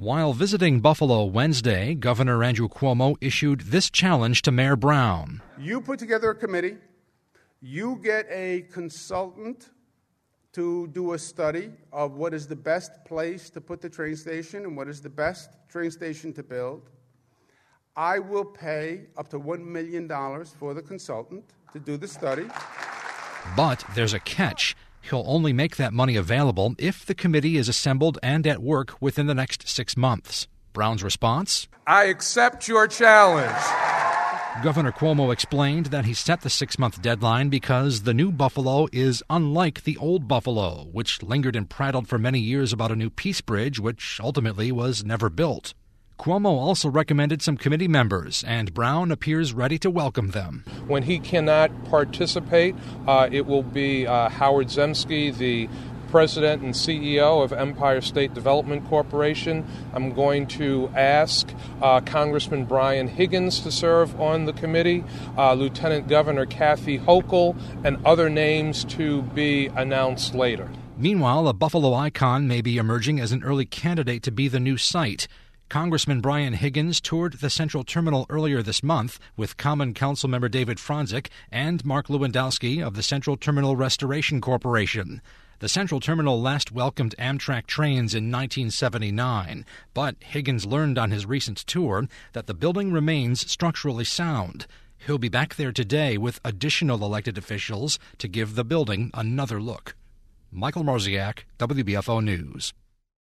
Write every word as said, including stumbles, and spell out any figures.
While visiting Buffalo Wednesday, Governor Andrew Cuomo issued this challenge to Mayor Brown. You put together a committee. You get a consultant to do a study of what is the best place to put the train station and what is the best train station to build. I will pay up to one million dollars for the consultant to do the study. But there's a catch. He'll only make that money available if the committee is assembled and at work within the next six months. Brown's response? I accept your challenge. Governor Cuomo explained that he set the six-month deadline because the new Buffalo is unlike the old Buffalo, which lingered and prattled for many years about a new Peace Bridge, which ultimately was never built. Cuomo also recommended some committee members, and Brown appears ready to welcome them. When he cannot participate, uh, it will be uh, Howard Zemsky, the President and C E O of Empire State Development Corporation. I'm going to ask uh, Congressman Brian Higgins to serve on the committee, uh, Lieutenant Governor Kathy Hochul, and other names to be announced later. Meanwhile, a Buffalo icon may be emerging as an early candidate to be the new site. Congressman Brian Higgins toured the Central Terminal earlier this month with Common Council member David Franzik and Mark Lewandowski of the Central Terminal Restoration Corporation. The Central Terminal last welcomed Amtrak trains in nineteen seventy-nine, but Higgins learned on his recent tour that the building remains structurally sound. He'll be back there today with additional elected officials to give the building another look. Michael Marziak, W B F O News.